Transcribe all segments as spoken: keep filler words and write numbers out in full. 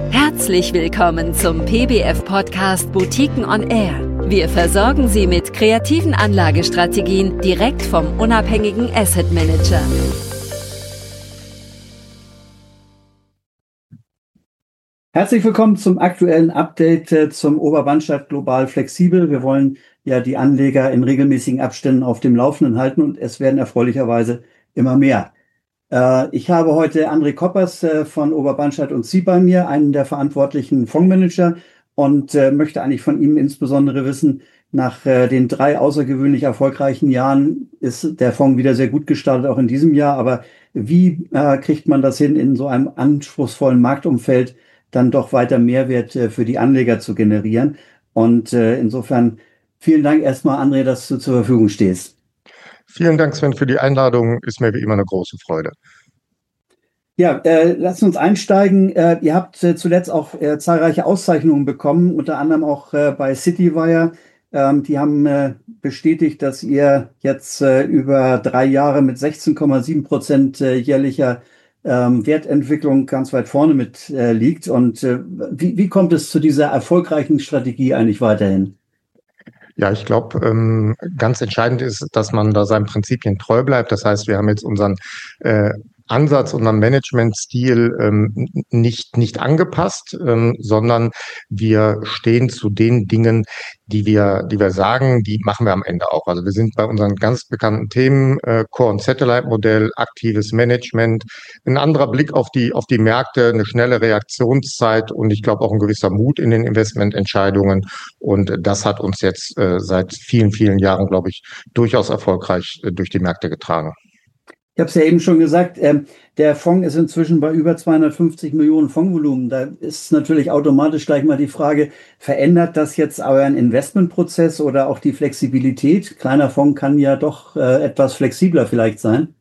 Herzlich willkommen zum P B F-Podcast Boutiquen on Air. Wir versorgen Sie mit kreativen Anlagestrategien direkt vom unabhängigen Asset Manager. Herzlich willkommen zum aktuellen Update äh, zum Oberbandstadt Global Flexibel. Wir wollen ja die Anleger in regelmäßigen Abständen auf dem Laufenden halten und es werden erfreulicherweise immer mehr. Äh, ich habe heute André Koppers äh, von Oberbandstadt und Sie bei mir, einen der verantwortlichen Fondsmanager, und äh, möchte eigentlich von ihm insbesondere wissen, nach äh, den drei außergewöhnlich erfolgreichen Jahren ist der Fonds wieder sehr gut gestartet, auch in diesem Jahr. Aber wie äh, kriegt man das hin, in so einem anspruchsvollen Marktumfeld dann doch weiter Mehrwert äh, für die Anleger zu generieren? Und äh, insofern vielen Dank erstmal, André, dass du zur Verfügung stehst. Vielen Dank, Sven, für die Einladung. Ist mir wie immer eine große Freude. Ja, äh, lasst uns einsteigen. Äh, ihr habt äh, zuletzt auch äh, zahlreiche Auszeichnungen bekommen, unter anderem auch äh, bei Citywire. Ähm, die haben äh, bestätigt, dass ihr jetzt äh, über drei Jahre mit sechzehn Komma sieben Prozent äh, jährlicher ähm, Wertentwicklung ganz weit vorne mit äh, liegt. Und äh, wie, wie kommt es zu dieser erfolgreichen Strategie eigentlich weiterhin? Ja, ich glaube, ähm, ganz entscheidend ist, dass man da seinen Prinzipien treu bleibt. Das heißt, wir haben jetzt unseren äh, Ansatz, unseren Managementstil ähm, nicht nicht angepasst, ähm, sondern wir stehen zu den Dingen, die wir die wir sagen, die machen wir am Ende auch. Also wir sind bei unseren ganz bekannten Themen äh, Core- und Satellite-Modell, aktives Management, ein anderer Blick auf die auf die Märkte, eine schnelle Reaktionszeit und ich glaube auch ein gewisser Mut in den Investmententscheidungen. Und das hat uns jetzt äh, seit vielen vielen Jahren, glaube ich, durchaus erfolgreich äh, durch die Märkte getragen. Ich habe es ja eben schon gesagt, ähm, der Fonds ist inzwischen bei über zweihundertfünfzig Millionen Fondsvolumen. Da ist natürlich automatisch gleich mal die Frage, verändert das jetzt euren Investmentprozess oder auch die Flexibilität? Kleiner Fonds kann ja doch äh, etwas flexibler vielleicht sein.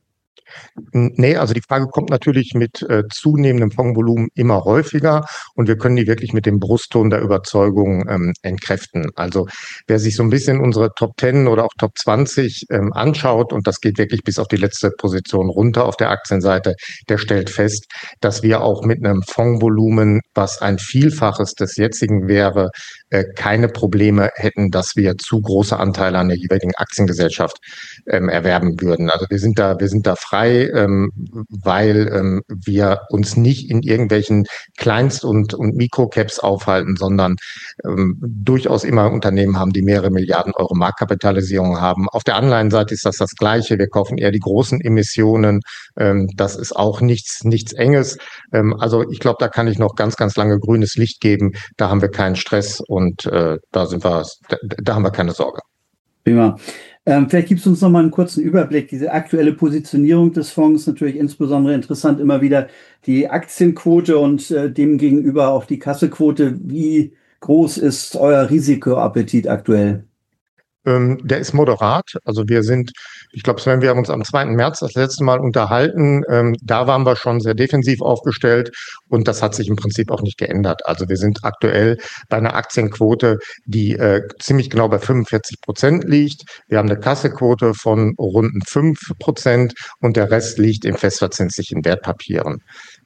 Nee, also die Frage kommt natürlich mit äh, zunehmendem Fondsvolumen immer häufiger und wir können die wirklich mit dem Brustton der Überzeugung ähm, entkräften. Also wer sich so ein bisschen unsere Top zehn oder auch Top zwanzig ähm, anschaut, und das geht wirklich bis auf die letzte Position runter auf der Aktienseite, der stellt fest, dass wir auch mit einem Fondsvolumen, was ein Vielfaches des jetzigen wäre, äh, keine Probleme hätten, dass wir zu große Anteile an der jeweiligen Aktiengesellschaft ähm, erwerben würden. Also wir sind da, wir sind da frei, ähm, weil ähm, wir uns nicht in irgendwelchen Kleinst- und, und Mikrocaps aufhalten, sondern ähm, durchaus immer Unternehmen haben, die mehrere Milliarden Euro Marktkapitalisierung haben. Auf der Anleihenseite ist das das Gleiche. Wir kaufen eher die großen Emissionen. Ähm, das ist auch nichts, nichts Enges. Ähm, also ich glaube, da kann ich noch ganz, ganz lange grünes Licht geben. Da haben wir keinen Stress und äh, da sind wir, da, da haben wir keine Sorge. Prima. Ähm, vielleicht gibst du uns noch mal einen kurzen Überblick. Diese aktuelle Positionierung des Fonds, natürlich insbesondere interessant, immer wieder die Aktienquote und äh, demgegenüber auch die Kassequote. Wie groß ist euer Risikoappetit aktuell? Ähm, der ist moderat. Also wir sind, ich glaube, Sven, wir haben uns am zweiten März das letzte Mal unterhalten. Ähm, da waren wir schon sehr defensiv aufgestellt und das hat sich im Prinzip auch nicht geändert. Also wir sind aktuell bei einer Aktienquote, die äh, ziemlich genau bei fünfundvierzig Prozent liegt. Wir haben eine Kassequote von runden fünf Prozent und der Rest liegt in festverzinslichen Wertpapieren.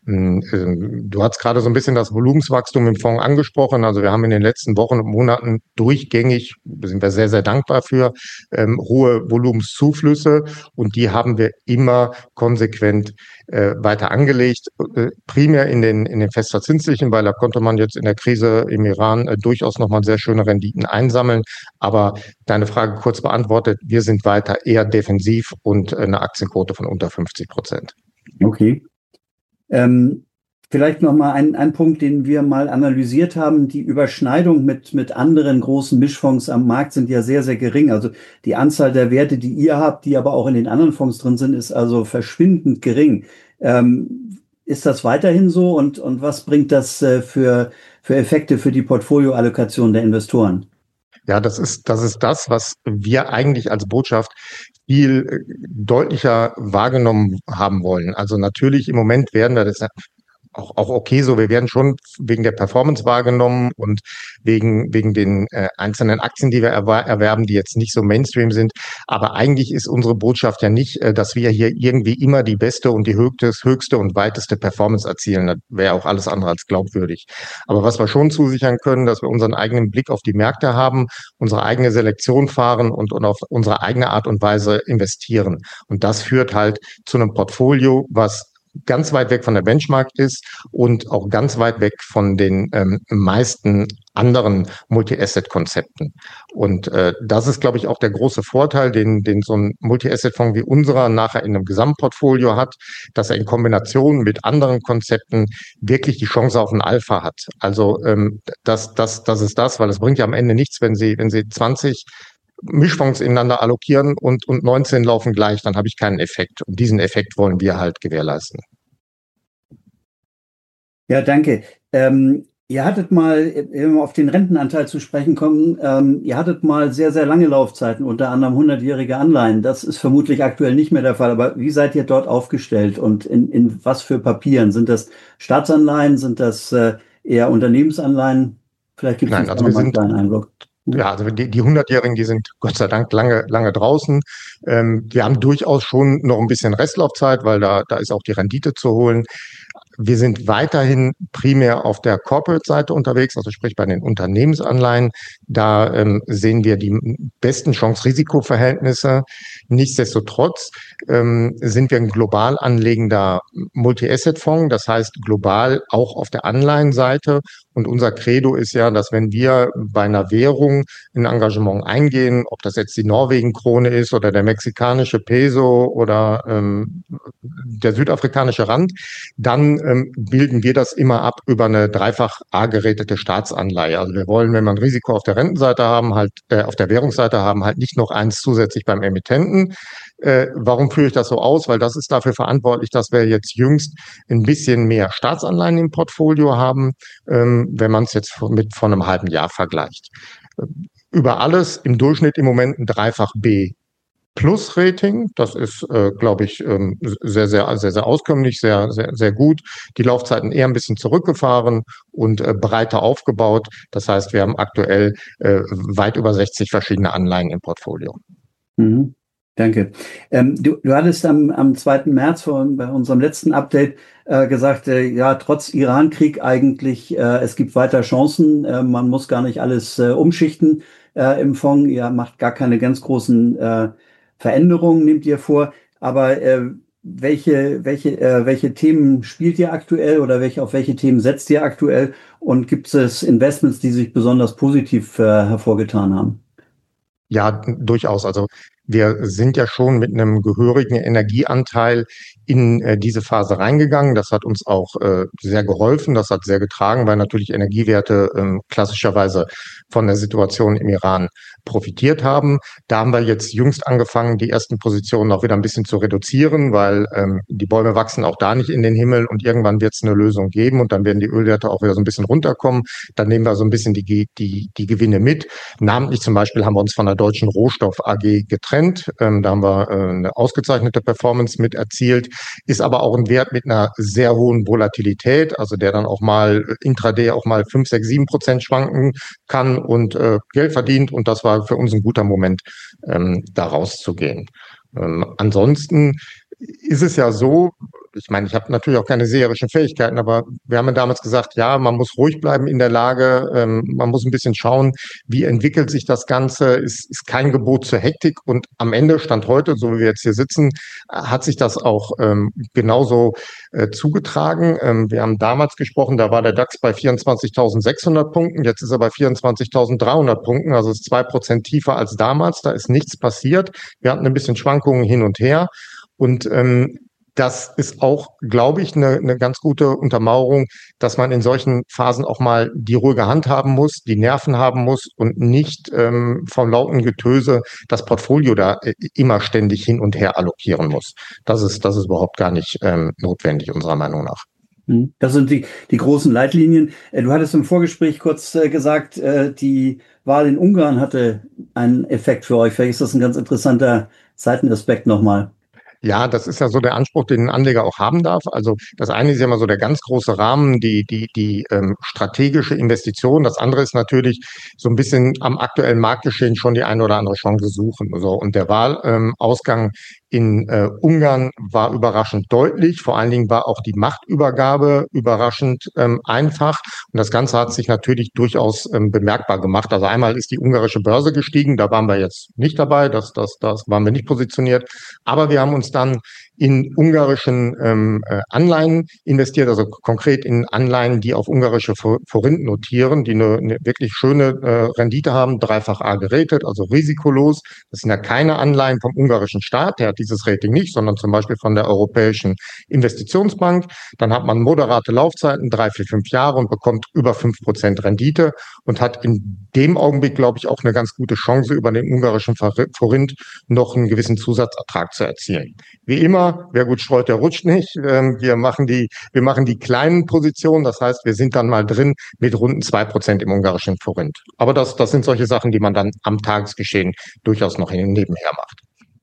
Du hast gerade so ein bisschen das Volumenswachstum im Fonds angesprochen. Also wir haben in den letzten Wochen und Monaten durchgängig, da sind wir sehr, sehr dankbar für, ähm, hohe Volumenszuflüsse und die haben wir immer konsequent äh, weiter angelegt. Äh, primär in den, in den festverzinslichen, weil da konnte man jetzt in der Krise im Iran äh, durchaus nochmal sehr schöne Renditen einsammeln. Aber deine Frage kurz beantwortet, wir sind weiter eher defensiv und äh, eine Aktienquote von unter fünfzig Prozent. Okay. Ähm, vielleicht noch mal ein, ein Punkt, den wir mal analysiert haben. Die Überschneidung mit, mit anderen großen Mischfonds am Markt sind ja sehr, sehr gering. Also die Anzahl der Werte, die ihr habt, die aber auch in den anderen Fonds drin sind, ist also verschwindend gering. Ähm, ist das weiterhin so? Und, und was bringt das äh, für, für Effekte für die Portfolioallokation der Investoren? Ja, das ist, das ist das, was wir eigentlich als Botschaft viel deutlicher wahrgenommen haben wollen. Also natürlich im Moment werden wir das auch, auch okay so. Wir werden schon wegen der Performance wahrgenommen und wegen, wegen den äh, einzelnen Aktien, die wir erwer- erwerben, die jetzt nicht so Mainstream sind. Aber eigentlich ist unsere Botschaft ja nicht, äh, dass wir hier irgendwie immer die beste und die höchste, höchste und weiteste Performance erzielen. Das wäre auch alles andere als glaubwürdig. Aber was wir schon zusichern können, dass wir unseren eigenen Blick auf die Märkte haben, unsere eigene Selektion fahren und, und auf unsere eigene Art und Weise investieren. Und das führt halt zu einem Portfolio, was ganz weit weg von der Benchmark ist und auch ganz weit weg von den ähm, meisten anderen Multi-Asset-Konzepten. Und äh, das ist, glaube ich, auch der große Vorteil, den, den so ein Multi-Asset-Fonds wie unserer nachher in einem Gesamtportfolio hat, dass er in Kombination mit anderen Konzepten wirklich die Chance auf ein Alpha hat. Also ähm, das, das, das ist das, weil es bringt ja am Ende nichts, wenn Sie, wenn Sie zwanzig Mischfonds ineinander allokieren und, und neunzehn laufen gleich, dann habe ich keinen Effekt. Und diesen Effekt wollen wir halt gewährleisten. Ja, danke. Ähm, ihr hattet mal, wenn wir auf den Rentenanteil zu sprechen kommen, ähm, ihr hattet mal sehr, sehr lange Laufzeiten, unter anderem hundertjährige Anleihen. Das ist vermutlich aktuell nicht mehr der Fall. Aber wie seid ihr dort aufgestellt und in, in was für Papieren? Sind das Staatsanleihen? Sind das äh, eher Unternehmensanleihen? Vielleicht gibt es Nein, uns auch also noch wir mal einen sind kleinen Einblick. Ja, also die, die hundertjährigen, die sind Gott sei Dank lange, lange draußen. Ähm, wir haben durchaus schon noch ein bisschen Restlaufzeit, weil da, da ist auch die Rendite zu holen. Wir sind weiterhin primär auf der Corporate-Seite unterwegs, also sprich bei den Unternehmensanleihen. Da ähm, sehen wir die besten Chance-Risiko-Verhältnisse. Nichtsdestotrotz ähm, sind wir ein global anlegender Multi-Asset-Fonds, das heißt global auch auf der Anleihenseite. Und unser Credo ist ja, dass wenn wir bei einer Währung ein Engagement eingehen, ob das jetzt die Norwegen-Krone ist oder der mexikanische Peso oder ähm, der südafrikanische Rand, dann ähm, bilden wir das immer ab über eine dreifach A geratete Staatsanleihe. Also wir wollen, wenn wir ein Risiko auf der Rentenseite haben, halt äh, auf der Währungsseite haben, halt nicht noch eins zusätzlich beim Emittenten. Äh, warum führe ich das so aus? Weil das ist dafür verantwortlich, dass wir jetzt jüngst ein bisschen mehr Staatsanleihen im Portfolio haben, ähm, wenn man es jetzt mit vor einem halben Jahr vergleicht. Über alles im Durchschnitt im Moment ein dreifach B Plus-Rating. Das ist, äh, glaube ich, ähm, sehr, sehr, sehr, sehr auskömmlich, sehr, sehr, sehr gut. Die Laufzeiten eher ein bisschen zurückgefahren und äh, breiter aufgebaut. Das heißt, wir haben aktuell äh, weit über sechzig verschiedene Anleihen im Portfolio. Mhm. Danke. Ähm, du, du hattest am, am zweiten März von, bei unserem letzten Update äh, gesagt, äh, ja, trotz Iran-Krieg eigentlich, äh, es gibt weiter Chancen. Äh, man muss gar nicht alles äh, umschichten äh, im Fonds. Ihr macht gar keine ganz großen äh, Veränderungen, nehmt ihr vor. Aber äh, welche, welche, äh, welche Themen spielt ihr aktuell oder welche, auf welche Themen setzt ihr aktuell? Und gibt es Investments, die sich besonders positiv äh, hervorgetan haben? Ja, durchaus. Also wir sind ja schon mit einem gehörigen Energieanteil in äh, diese Phase reingegangen. Das hat uns auch äh, sehr geholfen. Das hat sehr getragen, weil natürlich Energiewerte äh, klassischerweise von der Situation im Iran profitiert haben. Da haben wir jetzt jüngst angefangen, die ersten Positionen auch wieder ein bisschen zu reduzieren, weil ähm, die Bäume wachsen auch da nicht in den Himmel und irgendwann wird es eine Lösung geben und dann werden die Ölwerte auch wieder so ein bisschen runterkommen. Dann nehmen wir so ein bisschen die, die, die Gewinne mit. Namentlich zum Beispiel haben wir uns von der Deutschen Rohstoff A G getrennt. Ähm, da haben wir äh, eine ausgezeichnete Performance mit erzielt. Ist aber auch ein Wert mit einer sehr hohen Volatilität, also der dann auch mal intraday auch mal fünf, sechs, sieben Prozent schwanken kann und äh, Geld verdient. Und das war für uns ein guter Moment, ähm, da rauszugehen. Ähm, ansonsten ist es ja so, ich meine, ich habe natürlich auch keine seherischen Fähigkeiten, aber wir haben ja damals gesagt, ja, man muss ruhig bleiben in der Lage, ähm, man muss ein bisschen schauen, wie entwickelt sich das Ganze, ist, ist kein Gebot zur Hektik und am Ende, Stand heute, so wie wir jetzt hier sitzen, hat sich das auch ähm, genauso äh, zugetragen. Ähm, wir haben damals gesprochen, da war der DAX bei vierundzwanzigtausendsechshundert Punkten, jetzt ist er bei vierundzwanzigtausenddreihundert Punkten, also ist zwei Prozent tiefer als damals, da ist nichts passiert. Wir hatten ein bisschen Schwankungen hin und her und ähm, das ist auch, glaube ich, eine, eine ganz gute Untermauerung, dass man in solchen Phasen auch mal die ruhige Hand haben muss, die Nerven haben muss und nicht ähm, vom lauten Getöse das Portfolio da äh, immer ständig hin und her allokieren muss. Das ist, das ist überhaupt gar nicht ähm, notwendig, unserer Meinung nach. Das sind die, die großen Leitlinien. Du hattest im Vorgespräch kurz äh, gesagt, äh, die Wahl in Ungarn hatte einen Effekt für euch. Vielleicht ist das ein ganz interessanter Seitenaspekt nochmal. Ja, das ist ja so der Anspruch, den ein Anleger auch haben darf. Also das eine ist ja immer so der ganz große Rahmen, die die die ähm, strategische Investition. Das andere ist natürlich so ein bisschen am aktuellen Marktgeschehen schon die eine oder andere Chance suchen. So, und der Wahlausgang ähm, in äh, Ungarn war überraschend deutlich. Vor allen Dingen war auch die Machtübergabe überraschend ähm, einfach. Und das Ganze hat sich natürlich durchaus ähm, bemerkbar gemacht. Also einmal ist die ungarische Börse gestiegen. Da waren wir jetzt nicht dabei. Das das das waren wir nicht positioniert. Aber wir haben uns dann in ungarischen ähm, äh, Anleihen investiert, also konkret in Anleihen, die auf ungarische Forint notieren, die eine, eine wirklich schöne äh, Rendite haben, dreifach A geratet, also risikolos. Das sind ja keine Anleihen vom ungarischen Staat, der hat dieses Rating nicht, sondern zum Beispiel von der Europäischen Investitionsbank. Dann hat man moderate Laufzeiten, drei, vier, fünf Jahre und bekommt über fünf Prozent Rendite und hat in dem Augenblick, glaube ich, auch eine ganz gute Chance, über den ungarischen Forint noch einen gewissen Zusatzertrag zu erzielen. Wie immer, wer gut streut, der rutscht nicht. Wir machen die, wir machen die kleinen Positionen. Das heißt, wir sind dann mal drin mit runden zwei Prozent im ungarischen Forint. Aber das, das sind solche Sachen, die man dann am Tagesgeschehen durchaus noch nebenher macht.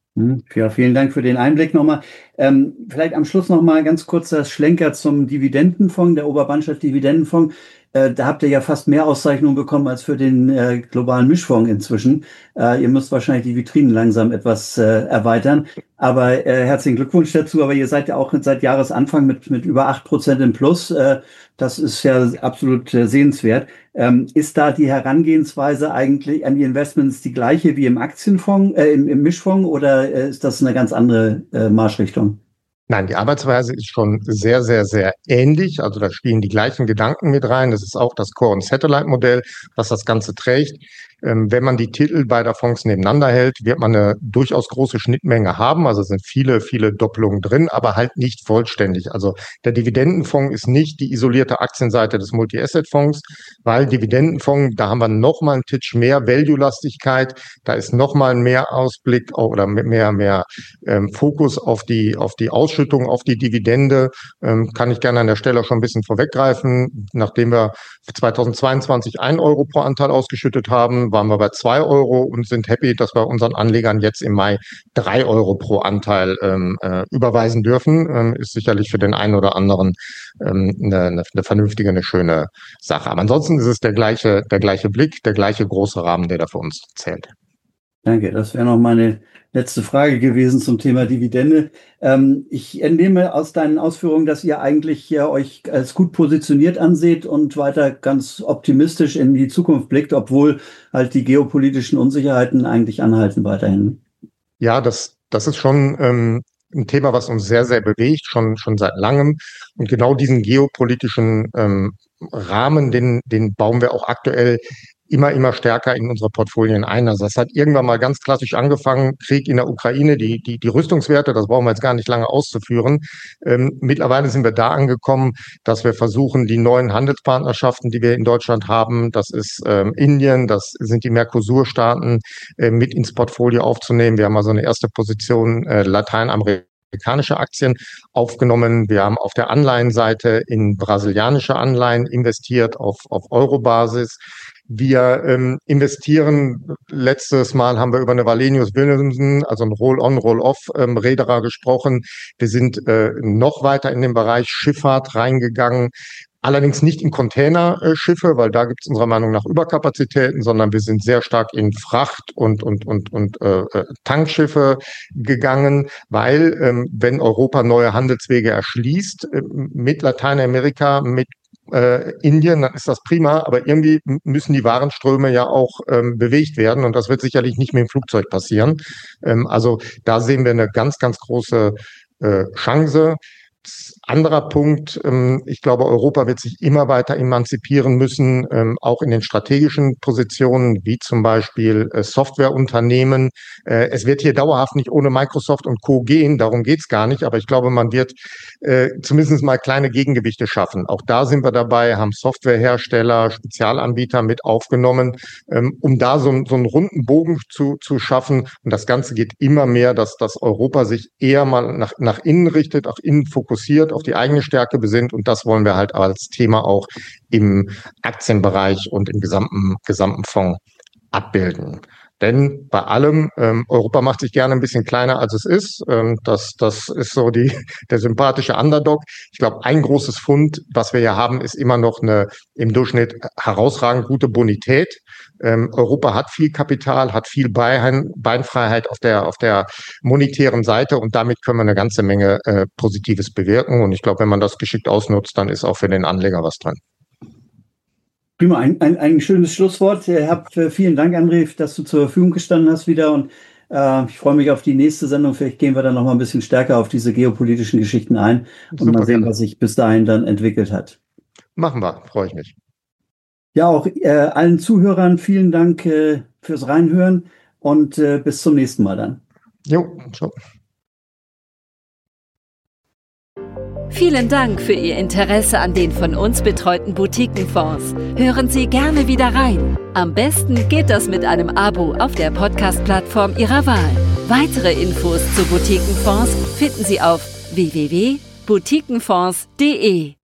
Ja, vielen Dank für den Einblick nochmal. Ähm, vielleicht am Schluss nochmal ganz kurz das Schlenker zum Dividendenfonds, der Oberbandschaft Dividendenfonds. Äh, da habt ihr ja fast mehr Auszeichnungen bekommen als für den äh, globalen Mischfonds inzwischen. Äh, ihr müsst wahrscheinlich die Vitrinen langsam etwas äh, erweitern. Aber äh, herzlichen Glückwunsch dazu. Aber ihr seid ja auch seit Jahresanfang mit, mit über acht Prozent im Plus. Äh, das ist ja absolut äh, sehenswert. Ähm, ist da die Herangehensweise eigentlich an die Investments die gleiche wie im Aktienfonds, äh, im, im Mischfonds, oder äh, ist das eine ganz andere äh, Marschrichtung? Nein, die Arbeitsweise ist schon sehr, sehr, sehr ähnlich. Also da spielen die gleichen Gedanken mit rein. Das ist auch das Core- und Satellite-Modell, was das Ganze trägt. Ähm, wenn man die Titel beider Fonds nebeneinander hält, wird man eine durchaus große Schnittmenge haben. Also es sind viele, viele Doppelungen drin, aber halt nicht vollständig. Also der Dividendenfonds ist nicht die isolierte Aktienseite des Multi-Asset-Fonds, weil Dividendenfonds, da haben wir nochmal einen Titch mehr Value-Lastigkeit. Da ist nochmal mehr Ausblick oder mehr, mehr ähm, Fokus auf die, auf die Ausschüttung, auf die Dividende. Ähm, kann ich gerne an der Stelle schon ein bisschen vorweggreifen. Nachdem wir zweitausendzweiundzwanzig ein Euro pro Anteil ausgeschüttet haben, waren wir bei zwei Euro und sind happy, dass wir unseren Anlegern jetzt im Mai drei Euro pro Anteil ähm, äh, überweisen dürfen. Ähm, ist sicherlich für den einen oder anderen ähm, eine, eine, eine vernünftige, eine schöne Sache. Aber ansonsten ist es der gleiche, der gleiche Blick, der gleiche große Rahmen, der da für uns zählt. Danke, das wäre noch meine letzte Frage gewesen zum Thema Dividende. Ähm, ich entnehme aus deinen Ausführungen, dass ihr eigentlich hier euch als gut positioniert anseht und weiter ganz optimistisch in die Zukunft blickt, obwohl halt die geopolitischen Unsicherheiten eigentlich anhalten weiterhin. Ja, das, das ist schon ähm, ein Thema, was uns sehr, sehr bewegt, schon, schon seit langem. Und genau diesen geopolitischen ähm, Rahmen, den, den bauen wir auch aktuell immer, immer stärker in unsere Portfolien ein. Also das hat irgendwann mal ganz klassisch angefangen, Krieg in der Ukraine, die, die, die Rüstungswerte, das brauchen wir jetzt gar nicht lange auszuführen. Ähm, mittlerweile sind wir da angekommen, dass wir versuchen, die neuen Handelspartnerschaften, die wir in Deutschland haben, das ist ähm, Indien, das sind die Mercosur-Staaten, äh, mit ins Portfolio aufzunehmen. Wir haben also eine erste Position äh, Lateinamerika amerikanische Aktien aufgenommen. Wir haben auf der Anleihenseite in brasilianische Anleihen investiert auf, auf Euro-Basis. Wir ähm, investieren, letztes Mal haben wir über eine Wallenius Wilhelmsen, also ein Roll-on, Roll-off-Reederer ähm, gesprochen. Wir sind äh, noch weiter in den Bereich Schifffahrt reingegangen. Allerdings nicht in Containerschiffe, weil da gibt es unserer Meinung nach Überkapazitäten, sondern wir sind sehr stark in Fracht- und und und und äh, Tankschiffe gegangen, weil ähm, wenn Europa neue Handelswege erschließt äh, mit Lateinamerika, mit äh, Indien, dann ist das prima, aber irgendwie müssen die Warenströme ja auch ähm, bewegt werden und das wird sicherlich nicht mit dem Flugzeug passieren. Ähm, also da sehen wir eine ganz, ganz große äh, Chance. Anderer Punkt, ich glaube, Europa wird sich immer weiter emanzipieren müssen, auch in den strategischen Positionen, wie zum Beispiel Softwareunternehmen. Es wird hier dauerhaft nicht ohne Microsoft und Co. gehen, darum geht's gar nicht, aber ich glaube, man wird zumindest mal kleine Gegengewichte schaffen. Auch da sind wir dabei, haben Softwarehersteller, Spezialanbieter mit aufgenommen, um da so, so einen runden Bogen zu, zu schaffen. Und das Ganze geht immer mehr, dass, dass Europa sich eher mal nach, nach innen richtet, auch innen fokussiert, auf die eigene Stärke besinnt und das wollen wir halt als Thema auch im Aktienbereich und im gesamten, gesamten Fonds abbilden. Denn bei allem, ähm, Europa macht sich gerne ein bisschen kleiner, als es ist. Ähm, das, das ist so die, der sympathische Underdog. Ich glaube, ein großes Fund, was wir hier haben, ist immer noch eine im Durchschnitt herausragend gute Bonität. Ähm, Europa hat viel Kapital, hat viel Bein, Beinfreiheit auf der, auf der monetären Seite und damit können wir eine ganze Menge äh, Positives bewirken. Und ich glaube, wenn man das geschickt ausnutzt, dann ist auch für den Anleger was dran. Prima, ein, ein, ein schönes Schlusswort. Hab, vielen Dank, André, dass du zur Verfügung gestanden hast wieder. Und äh, ich freue mich auf die nächste Sendung. Vielleicht gehen wir dann noch mal ein bisschen stärker auf diese geopolitischen Geschichten ein und Super, mal sehen, gerne. was sich bis dahin dann entwickelt hat. Machen wir, freue ich mich. Ja, auch äh, allen Zuhörern vielen Dank äh, fürs Reinhören und äh, bis zum nächsten Mal dann. Jo, ciao. Vielen Dank für Ihr Interesse an den von uns betreuten Boutiquenfonds. Hören Sie gerne wieder rein. Am besten geht das mit einem Abo auf der Podcast-Plattform Ihrer Wahl. Weitere Infos zu Boutiquenfonds finden Sie auf w w w punkt boutiquenfonds punkt de.